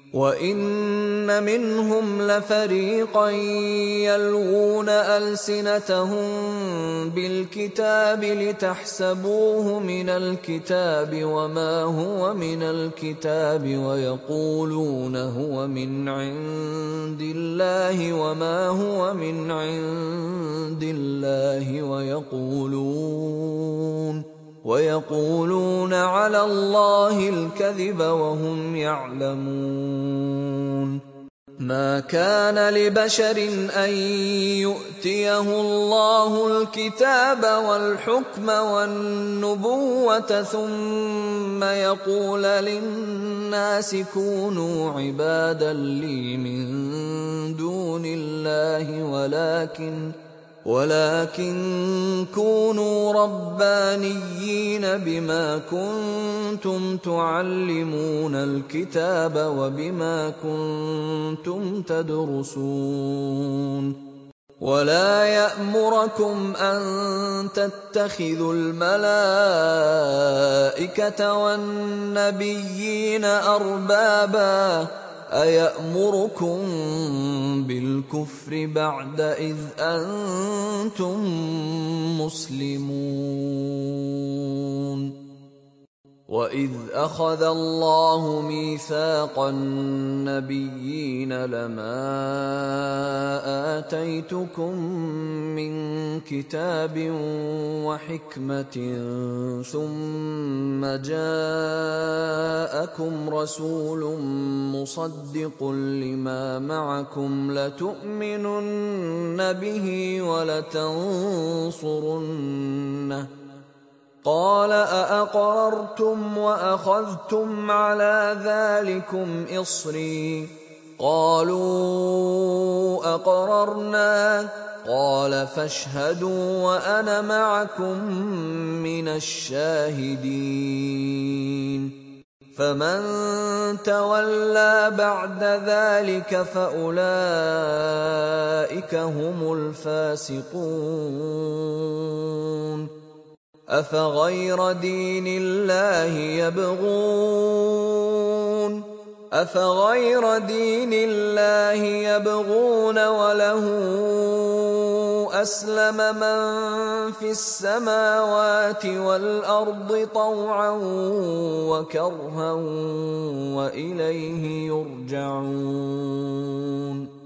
وَإِنَّ مِنْهُمْ لَفَرِيقًا يَلْوُونَ أَلْسِنَتَهُم بِالْكِتَابِ لِتَحْسَبُوهُ مِنَ الْكِتَابِ وَمَا هُوَ مِنَ الْكِتَابِ وَيَقُولُونَ هُوَ مِنْ عِندِ اللَّهِ وَمَا هُوَ مِنْ عِندِ اللَّهِ وَيَقُولُونَ عَلَى اللَّهِ الْكَذِبَ وَهُمْ يَعْلَمُونَ. مَا كَانَ لِبَشَرٍ أَن يُؤْتِيَهُ اللَّهُ الْكِتَابَ وَالْحُكْمَ وَالنُّبُوَّةَ ثُمَّ يَقُولَ لِلنَّاسِ كُونُوا عِبَادًا لِّي مِن دُونِ اللَّهِ ولكن كونوا ربانيين بما كنتم تعلمون الكتاب وبما كنتم تدرسون. ولا يأمركم أن تتخذوا الملائكة والنبيين أربابا أيأمركم بالكفر بعد إذ أنتم مسلمون. وَإِذْ أَخَذَ اللَّهُ مِيثَاقَ النَّبِيِّينَ لَمَا آتَيْتُكُم مِّن كِتَابٍ وَحِكْمَةٍ ثُمَّ جَاءَكُمْ رَسُولٌ مُّصَدِّقٌ لِّمَا مَعَكُمْ لَتُؤْمِنُنَّ بِهِ وَلَتَنصُرُنَّهُ قَالَ أَأَقْرَرْتُمْ وَأَخَذْتُمْ عَلَىٰ ذَٰلِكُمْ إِصْرِي قَالُوا أَقْرَرْنَا قَالَ فَاشْهَدُوا وَأَنَا مَعَكُم مِّنَ الشَّاهِدِينَ. فَمَن تَوَلَّىٰ بَعْدَ ذَٰلِكَ فَأُولَٰئِكَ هُمُ الْفَاسِقُونَ. أَفَغَيْرَ دِينِ اللَّهِ يَبْغُونَ وَلَهُ أَسْلَمَ مَن فِي السَّمَاوَاتِ وَالْأَرْضِ طَوْعًا وَكَرْهًا وَإِلَيْهِ يُرْجَعُونَ.